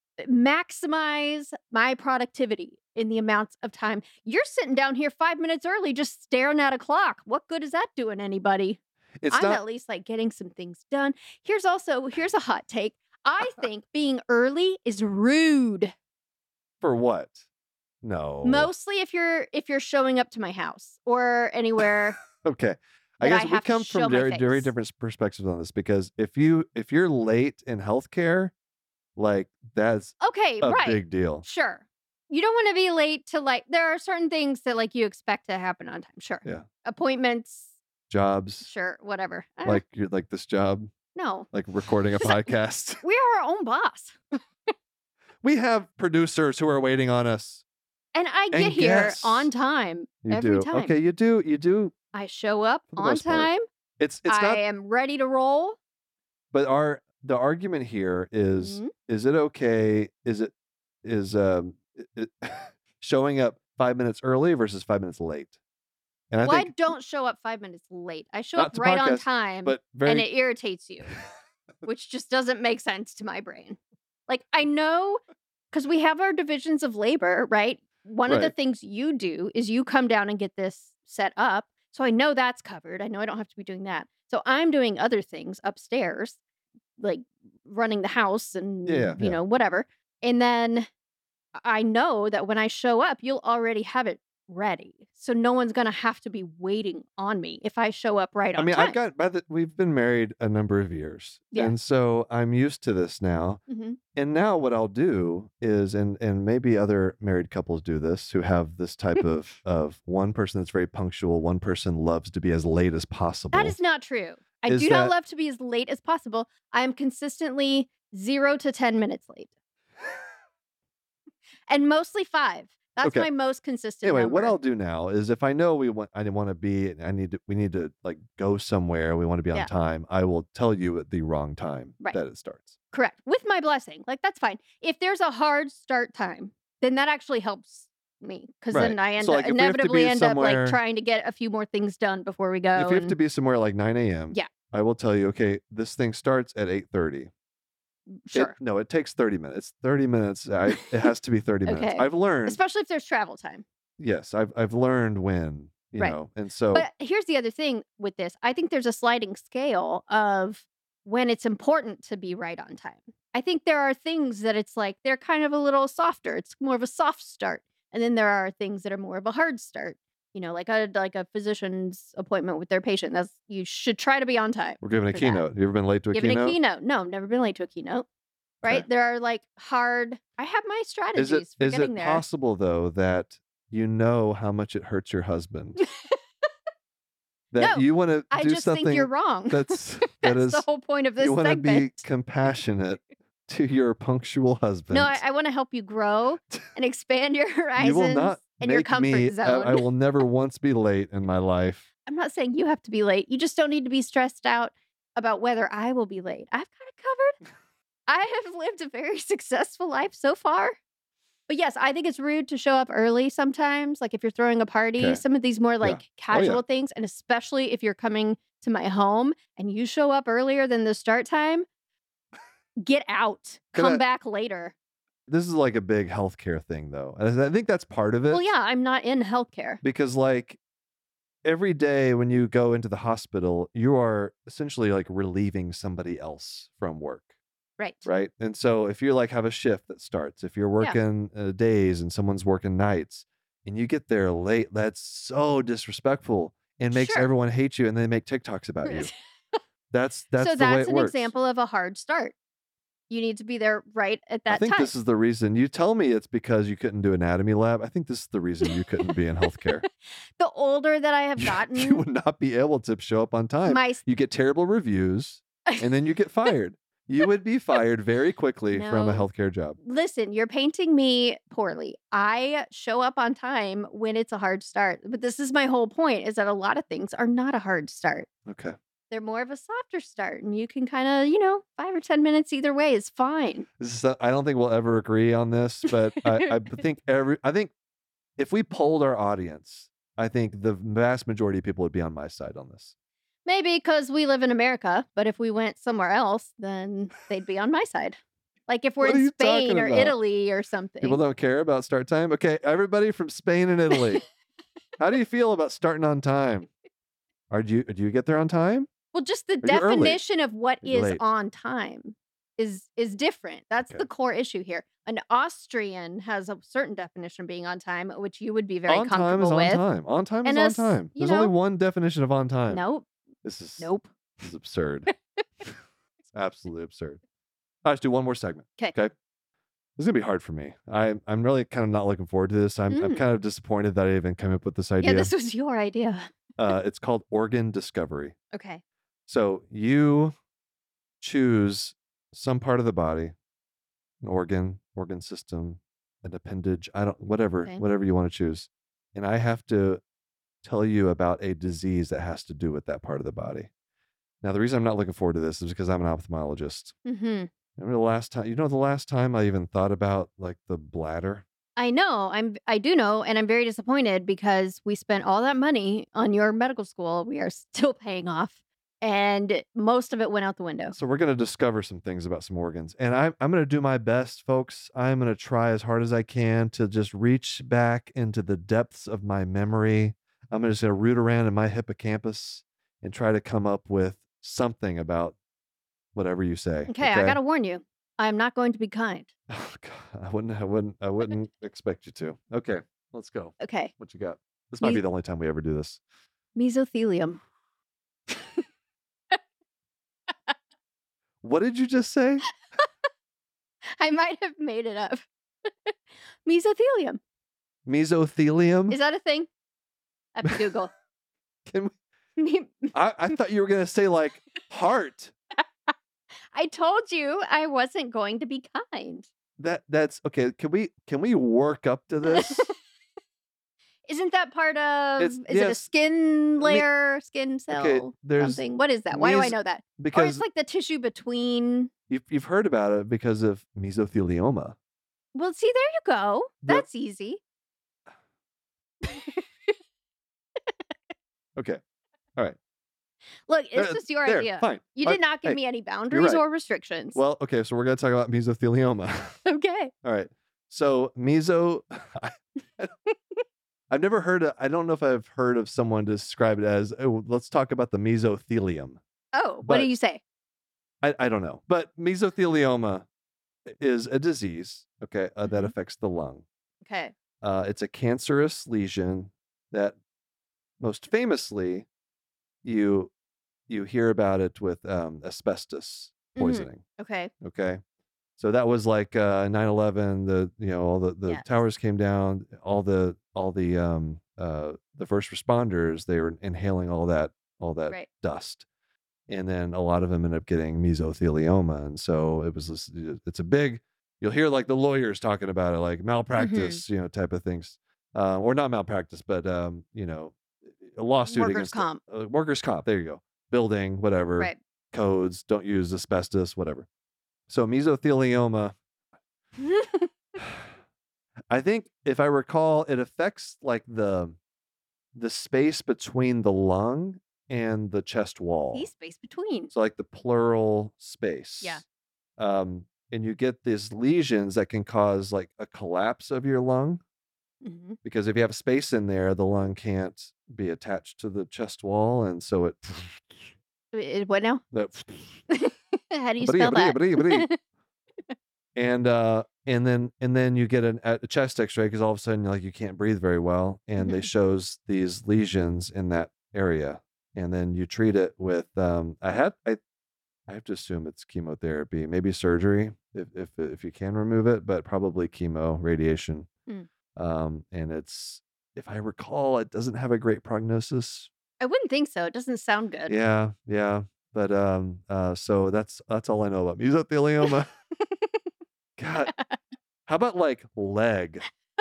maximize my productivity in the amounts of time. You're sitting down here five minutes early just staring at a clock. What good is that doing anybody? It's I'm not. at least like getting some things done. Here's also here's a hot take. I think being early is rude. For what? No. Mostly if you're if you're showing up to my house or anywhere. Okay. I that I guess we have to come show from my very, very face. different perspectives on this because if you if you're late in healthcare, like that's Okay, a right. big deal. Sure. You don't want to be late to like there are certain things that like you expect to happen on time. Sure. Yeah. Appointments, Jobs, sure, whatever. I don't like you're like this job, know. like recording a So- podcast. We are our own boss. We have producers who are waiting on us. And I And get here guests. on time You every do. time. Okay, you do. You do. I show up For the on most part. time. It's it's I not. am ready to roll. But our the argument here is Mhm. is it okay? Is it is um it, it- showing up five minutes early versus five minutes late? And I Well, I think don't show up five minutes late. I show Not up to right on podcast, time, but very and it irritates you, which just doesn't make sense to my brain. Like, I know, because we have our divisions of labor, right? One of the Right. things you do is you come down and get this set up. So I know that's covered. I know I don't have to be doing that. So I'm doing other things upstairs, like running the house and, Yeah, you yeah. know, whatever. And then I know that when I show up, you'll already have it ready. So no one's going to have to be waiting on me if I show up right on I mean, time. I've got by the we've been married a number of years, Yeah. and so I'm used to this now. hmm And now what I'll do is, and and maybe other married couples do this who have this type of of one person that's very punctual, one person loves to be as late as possible. That is not true. I Is do not that- love to be as late as possible. I am consistently zero to ten minutes late. And mostly five. That's Okay. my most consistent Anyway, number. what I'll do now is if I know we want, I want to be, I need to, we need to like go somewhere, we want to be on Yeah. time. I will tell you at the wrong time Right. that it starts. Correct. With my blessing. Like, that's fine. If there's a hard start time, then that actually helps me. Because then Right. I end So, up, like, if we have to inevitably be end up somewhere- like trying to get a few more things done before we go. if you have and- to be somewhere like nine a.m., Yeah. I will tell you, okay, this thing starts at eight thirty. Sure. It, no, it takes thirty minutes. thirty minutes. I, it has to be thirty minutes. Okay. I've learned. Especially if there's travel time. Yes, I've I've learned when, you Right. know. And so But here's the other thing with this. I think there's a sliding scale of when it's important to be right on time. I think there are things that it's like they're kind of a little softer. It's more of a soft start. And then there are things that are more of a hard start. You know, like a like a physician's appointment with their patient. That's you should try to be on time. we're giving a for that. keynote. Have you ever been late to a Giving keynote? a keynote. No, I've never been late to a keynote. Right? Okay. There are like hard I have my strategies Is it for is getting it there. possible though that you know how much it hurts your husband? that No, you want to I do just something think you're wrong. that's that That's is the whole point of this you want to be segment. compassionate to your punctual husband. No, I, I want to help you grow and expand your horizons you will not and your make comfort me. zone. I, I will never once be late in my life. I'm not saying you have to be late. You just don't need to be stressed out about whether I will be late. I've got it covered. I have lived a very successful life so far. But yes, I think it's rude to show up early sometimes. Like if you're throwing a party, Okay. some of these more Yeah. like Oh, yeah. casual things, and especially if you're coming to my home and you show up earlier than the start time, get out. Can Come I- back later. This is like a big healthcare thing, though. And I think that's part of it. Well, yeah, I'm not in healthcare. Because, like, every day when you go into the hospital, you are essentially like relieving somebody else from work. Right. Right. And so if you like have a shift that starts, if you're working uh, days and someone's working nights and you get there late, that's so disrespectful and makes Sure. everyone hate you and they make TikToks about you. That's that's so the way that's it an works. example of a hard start. You need to be there right at I that think time. this is the reason. You tell me it's because you couldn't do anatomy lab. I think this is the reason you couldn't be in healthcare. The older that I have You gotten, would not be able to show up on time. my You get terrible reviews and then you get fired. You would be fired very quickly from a No. healthcare job. listen, you're painting me poorly. I show up on time when it's a hard start. But this is my whole point, is that a lot of things are not a hard start. Okay. They're more of a softer start. And you can kind of, you know, five or ten minutes either way is fine. This is, I don't think we'll ever agree on this, but I, I think every I think if we polled our audience, I think the vast majority of people would be on my side on this. Maybe because we live in America, but if we went somewhere else, then they'd be on my side. Like if we're What are in you Spain talking or about? Italy or something. People don't care about start time. Okay, everybody from Spain and Italy, how do you feel about starting on time? Are do you do you get there on time? Well, just the Or you're early. definition of what You're is late. on time is is different. That's Okay. the core issue here. An Austrian has a certain definition of being on time, which you would be very On time is comfortable on with. time. On time is And on us, time. you There's only know- one definition of on time. Nope. This is Nope. This is absurd. It's absolutely absurd. All right, let's do one more segment. 'Kay. Okay. This is gonna be hard for me. I I'm really kind of not looking forward to this. I'm I'm Mm. kind of disappointed that I even came up with this Yeah, idea. this was your idea. uh, it's called organ discovery. Okay. So you choose some part of the body, an organ, organ system, an appendage, I don't whatever, Okay. whatever you want to choose. And I have to tell you about a disease that has to do with that part of the body. Now, the reason I'm not looking forward to this is because I'm an ophthalmologist. hmm Remember the last time, you know, the last time I even thought about like the bladder? I know. I'm. I do know, and I'm very disappointed because we spent all that money on your medical school. We are still paying off, and most of it went out the window. So we're going to discover some things about some organs. And I'm, I'm going to do my best, folks. I'm going to try as hard as I can to just reach back into the depths of my memory. I'm just going to root around in my hippocampus and try to come up with something about whatever you say. Okay, I gotta warn you. I'm not going to be kind. Oh, God, I wouldn't, I wouldn't, I wouldn't expect you to. Okay, let's go. Okay. What you got? This might Me- be the only time we ever do this. Mesothelium. What did you just say? I might have made it up. Mesothelium. Mesothelium? Is that a thing? I have to Google. Can we, Me- I, I thought you were going to say like heart. I told you I wasn't going to be kind. That that's okay. Can we can we work up to this? Isn't that part of? It's- is it a yes. skin layer, skin cell, Okay, there's something? What is that? Why do I mes- know that? Or because it's like the tissue between. you've you've heard about it because of mesothelioma. Well, see, there you go. The- That's easy. Okay, Look, it's Uh, just your there, idea. fine. You Uh, did not give hey, me any boundaries right. or restrictions. Well, okay, so we're gonna talk about mesothelioma. okay. All right. So meso, I've never heard. Of, I don't know if I've heard of someone describe it as. Oh, let's talk about the mesothelium. Oh, what But- do you say? I, I don't know, but mesothelioma is a disease. Okay, uh, that Mhm. affects the lung. Okay. Uh, it's a cancerous lesion that, most famously, you you hear about it with um, asbestos Mhm. poisoning. Okay. Okay, so that was like uh, nine eleven. The you know all the, the Yes. towers came down. All the all the um uh the first responders, they were inhaling all that all that Right. dust, and then a lot of them ended up getting mesothelioma. And so it was this, it's a big. You'll hear like the lawyers talking about it, like malpractice, you know, type of things, uh, or not malpractice, but um, you know, a lawsuit Workers' against comp. uh, workers' comp. There you go. Building, whatever Right. codes. Don't use asbestos, whatever. So mesothelioma. I think if I recall, it affects like the the space between the lung and the chest wall. The space between. So like the pleural space. Yeah. Um, and you get these lesions that can cause like a collapse of your lung. Mm-hmm. Because if you have space in there, the lung can't be attached to the chest wall, and so it. It, what now? That, How do you spell that? and uh, and then and then you get an, a chest X-ray because all of a sudden like you can't breathe very well, and they shows these lesions in that area, and then you treat it with um. I had I, I have to assume it's chemotherapy, maybe surgery if if if you can remove it, but probably chemo, radiation. Mm. Um, and it's, if I recall, it doesn't have a great prognosis. I wouldn't think so. It doesn't sound good. Yeah, yeah. But um, uh, so that's that's all I know about mesothelioma. God, how about like leg,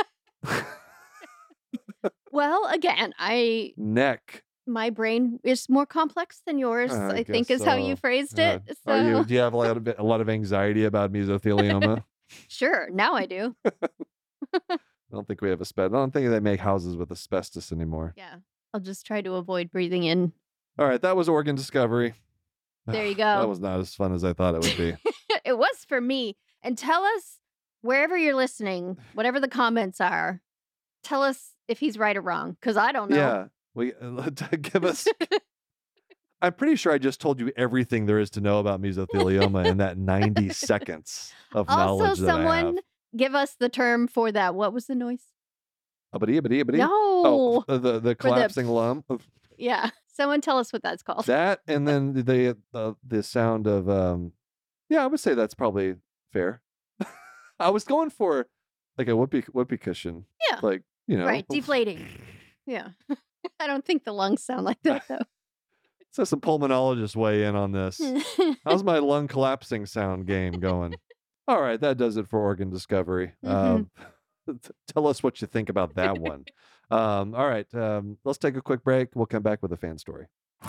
Well, again, I neck? my brain is more complex than yours, I I, think guess is how you so. phrased Uh, it. Are you? So Do you have a lot of a lot of anxiety about mesothelioma? sure, now I do. I don't think we have asbestos. I don't think they make houses with asbestos anymore. Yeah. I'll just try to avoid breathing in. All right, that was organ discovery. There you That go. was not as fun as I thought it would be. It was for me. And tell us, wherever you're listening, whatever the comments are, tell us if he's right or wrong, because I don't know. Yeah, we uh, give us. I'm pretty sure I just told you everything there is to know about mesothelioma in that ninety seconds of knowledge Also, that I someone have. give us the term for that. What was the noise? Abadi, abadi, abadi. No. Oh, the the, the For the- collapsing lung. Yeah. Someone tell us what that's called. That, and then the the the sound of um. Yeah, I would say that's probably fair. I was going for like a whoopee whoopee cushion. Yeah. Like, you know. Right. Deflating. Yeah. I don't think the lungs sound like that, though. So some pulmonologists weigh in on this. How's my lung collapsing sound game going? All right, that does it for organ discovery. Um, tell us what you think about that one. Um, all right, um, let's take a quick break. We'll come back with a fan story.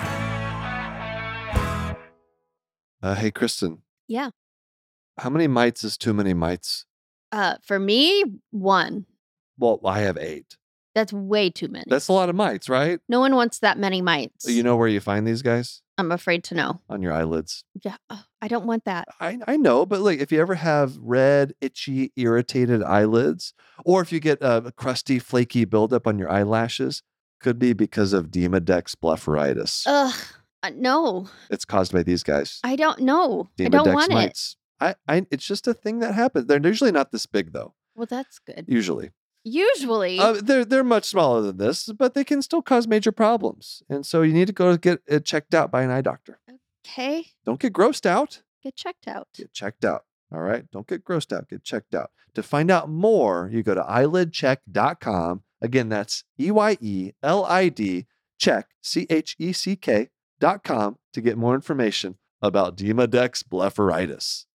Uh, hey, Kristen. Yeah. How many mites is too many mites? Uh, for me, one. Well, I have eight. That's way too many. That's a lot of mites, right? No one wants that many mites. You know where you find these guys? I'm afraid to know. On your eyelids. Yeah. Oh, I don't want that. I, I know, but like if you ever have red, itchy, irritated eyelids, or if you get a crusty, flaky buildup on your eyelashes, could be because of Demodex blepharitis. Ugh. Uh, no. It's caused by these guys. I don't know. I Demodex don't want it. mites. I, I, it's just a thing that happens. They're usually not this big, though. Well, that's good. Usually. Usually. Uh, they're they're much smaller than this, but they can still cause major problems. And so you need to go get it checked out by an eye doctor. Okay. Don't get grossed out. Get checked out. Get checked out. All right. Don't get grossed out. Get checked out. To find out more, you go to eyelid check dot com. Again, that's E Y E L I D check, C H E C K dot com to get more information about Demodex blepharitis.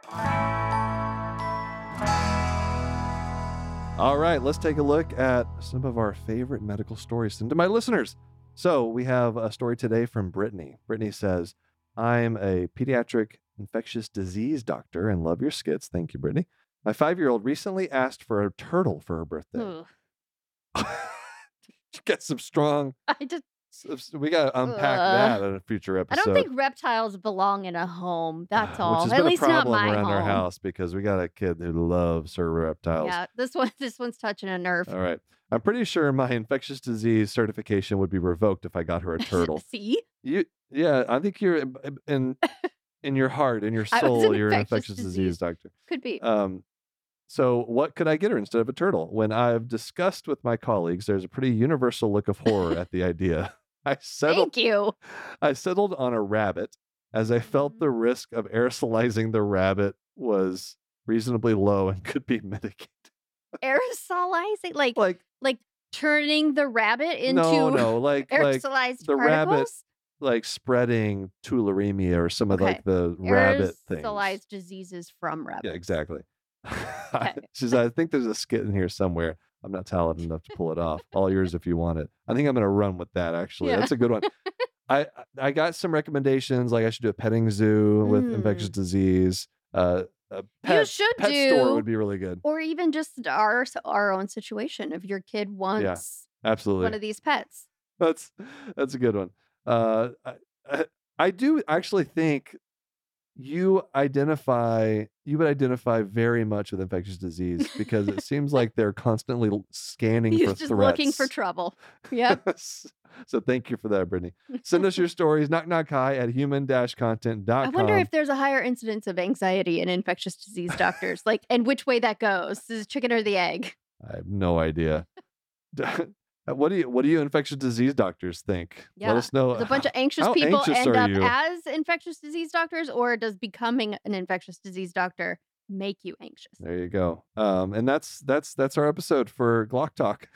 All right, let's take a look at some of our favorite medical stories sent to my listeners. So we have a story today from Brittany. Brittany says, I'm a pediatric infectious disease doctor and love your skits. Thank you, Brittany. My five-year-old recently asked for a turtle for her birthday. Get some strong... I just... We got to unpack Ugh. that in a future episode. I don't think reptiles belong in a home. That's all. Which has At been least a not problem my around home. our house because we got a kid who loves her reptiles. Yeah, this one, this one's touching a nerve. All right. I'm pretty sure my infectious disease certification would be revoked if I got her a turtle. See? You, yeah, I think you're in in, in your heart, in your I was soul, an you're an infectious infectious disease. disease. doctor. Could be. Um, so what could I get her instead of a turtle? When I've discussed with my colleagues, there's a pretty universal look of horror at the idea. I settled. Thank you. I settled on a rabbit as I felt the risk of aerosolizing the rabbit was reasonably low and could be mitigated. Aerosolizing? Like, Like like turning the rabbit into no, no, like like aerosolized the particles? rabbit like spreading tularemia or some of Okay. like the rabbit things. Aerosolized diseases from rabbits. Yeah, exactly. Okay. She says, I think there's a skit in here somewhere. I'm not talented enough to pull it off. All yours if you want it. I think I'm going to run with that, actually. Yeah. That's a good one. I I got some recommendations, like I should do a petting zoo with Mm. infectious disease. Uh, a pet, should pet do- store would be really good. Or even just our our own situation. If your kid wants Absolutely. one of these pets. That's that's a good one. Uh, I, I, I do actually think you identify you would identify very much with infectious disease because it seems like they're constantly l- scanning He's for just threats. looking for trouble. Yep. So thank you for that, Brittany. Send us your stories, knock knock hi at human dash content dot I com. wonder if there's a higher incidence of anxiety in infectious disease doctors, like, and which way that goes. Is it chicken or the egg? I have no idea. What do you what do you infectious disease doctors think? Yeah. Let us know. Does a bunch of anxious how people anxious end are up you? as infectious disease doctors, or does becoming an infectious disease doctor make you anxious? There you go. Um, and that's that's that's our episode for Glock Talk.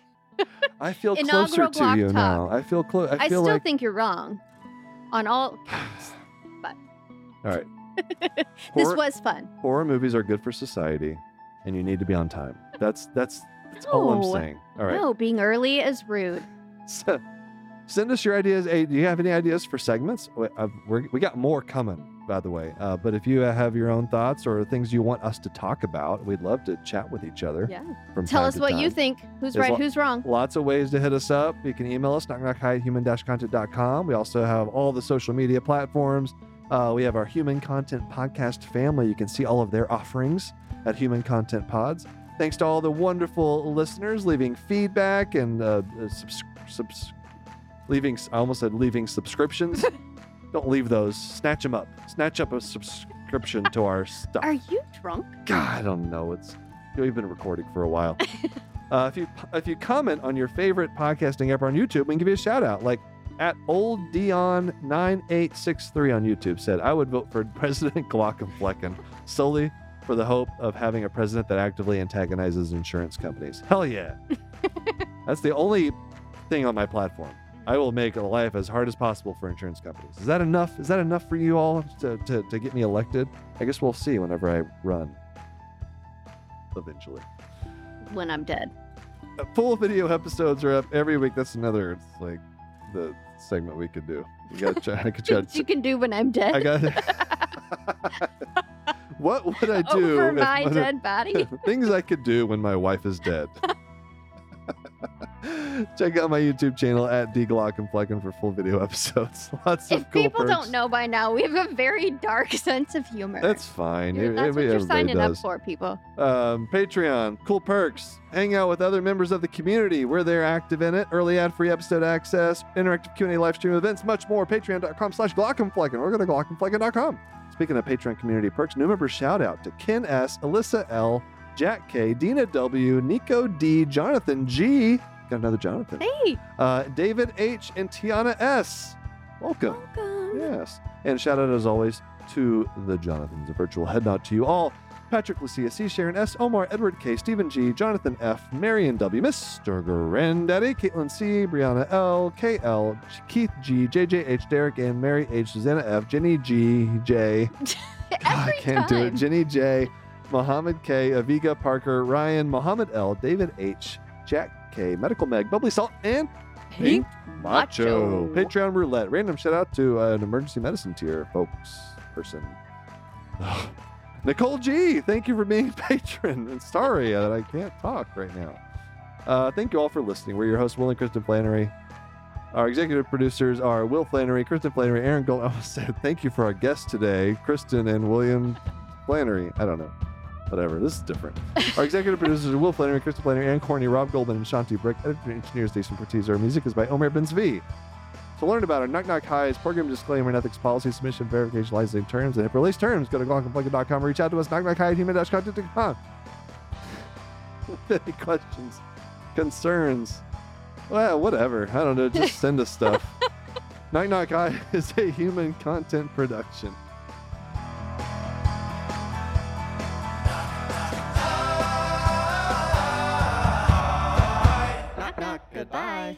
I feel closer Inaugural to Glock you Talk. now. I feel close. I I, feel still like think you're wrong on all counts. all right. This Horror, was fun. horror movies are good for society, and you need to be on time. That's that's that's all I'm No. saying. All right. No, being early is rude. So, send us your ideas. Hey, do you have any ideas for segments? We, uh, we're, we got more coming, by the way. Uh, but if you have your own thoughts or things you want us to talk about, we'd love to chat with each other. Yeah. From Tell time us to what you time. think. Who's There's right? lo- Who's wrong? Lots of ways to hit us up. You can email us, knock knock hi at human dash content dot com. We also have all the social media platforms. Uh, we have our Human Content Podcast family. You can see all of their offerings at Human Content Pods. Thanks to all the wonderful listeners leaving feedback and uh, uh, subs- subs- leaving, I almost said leaving subscriptions. Don't leave those. Snatch them up. Snatch up a subscription to our stuff. Are you drunk? God, I don't know. It's we've been recording for a while. uh, if you if you comment on your favorite podcasting app on YouTube, we can give you a shout out. Like at old Dion nine eight six three on YouTube said, I would vote for President Glockenflecken solely for the hope of having a president that actively antagonizes insurance companies. Hell yeah. That's the only thing on my platform. I will make a life as hard as possible for insurance companies. Is that enough? Is that enough for you all to, to, to get me elected? I guess we'll see whenever I run. Eventually. When I'm dead. Uh, full video episodes are up every week. That's another, it's like the segment we could do. You gotta try, I could try Things you can do when I'm dead. I got What would I do? Over if my when- dead body. Things I could do when my wife is dead. Check out my YouTube channel at D Glockenflecken for full video episodes. Lots of If cool people perks. don't know by now, we have a very dark sense of humor. That's fine. You're- It- That's it- what you're everybody signing does. up for, people. Um, Patreon, cool perks, hang out with other members of the community. We're there active in it. Early ad-free episode access, interactive Q and A live stream events, much more. Patreon.com slash Glockenflecken or go to Glockenflecken dot com. Speaking of Patreon community perks, new member shout out to Ken S, Alyssa L, Jack K, Dina W, Nico D, Jonathan G. Got another Jonathan. Hey, Uh, David H and Tiana S. Welcome. welcome. Yes. And shout out as always to the Jonathans. A virtual head nod to you all. Patrick Lucia C, Sharon S, Omar, Edward K, Stephen G, Jonathan F, Marion W, Mister Granddaddy, Caitlin C, Brianna L, K L, Keith G, J J H, Derek N, Mary H, Susanna F, Jenny G, J. God, I Every can't do it. time. Jenny J, Mohammed K, Aviga Parker, Ryan, Mohammed L, David H, Jack K, Medical Meg, Bubbly Salt, and Pink Macho. Macho. Patreon roulette. Random shout out to uh, an emergency medicine tier folks person. Nicole G, thank you for being a patron. And sorry that I can't talk right now. Uh, thank you all for listening. We're your hosts, Will and Kristen Flannery. Our executive producers are Will Flannery, Kristen Flannery, Aaron Gold. I almost said thank you for our guests today, Kristen and William Flannery. I don't know. Whatever. This is different. Our executive producers are Will Flannery, Kristen Flannery, Aaron Corney, Rob Goldman, and Shanti Brick. Editor and engineer Jason Cortez. Our music is by Omer Benzvi. To learn about our Knock Knock Highs, program disclaimer and ethics policy, submission, verification, licensing terms, and if release terms, go to glockenflecken dot com or reach out to us, knock knock hi at human dash content dot com. Any questions, concerns? Well, whatever. I don't know. Just send us stuff. Knock Knock Hi is a human content production. Knock, knock, goodbye.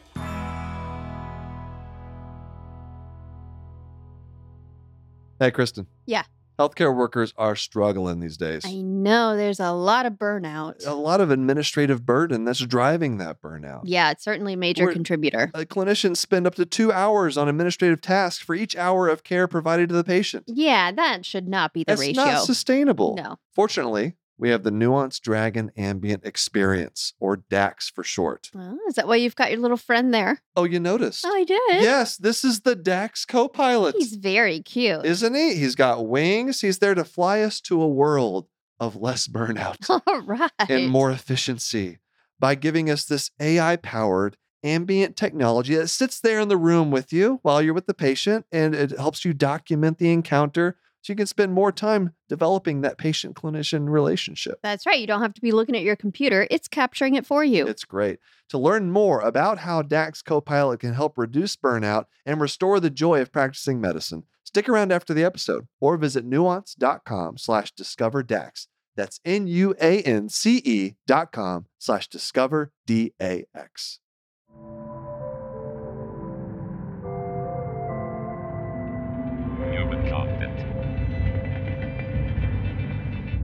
Hey, Kristen. Yeah. Healthcare workers are struggling these days. I know there's a lot of burnout. A lot of administrative burden that's driving that burnout. Yeah, it's certainly a major We're- contributor. Uh, clinicians spend up to two hours on administrative tasks for each hour of care provided to the patient. Yeah, that should not be the That's ratio. not sustainable. No. Fortunately, we have the Nuance Dragon Ambient Experience, or DAX for short. Well, is that why you've got your little friend there? Oh, you noticed? Oh, I did. Yes, this is the DAX co-pilot. He's very cute. Isn't he? He's got wings. He's there to fly us to a world of less burnout All right. and more efficiency by giving us this A I-powered ambient technology that sits there in the room with you while you're with the patient, and it helps you document the encounter so you can spend more time developing that patient-clinician relationship. That's right. You don't have to be looking at your computer. It's capturing it for you. It's great. To learn more about how DAX Copilot can help reduce burnout and restore the joy of practicing medicine, stick around after the episode or visit nuance.com slash discover DAX. That's N U A N C E dot com slash discover D A X.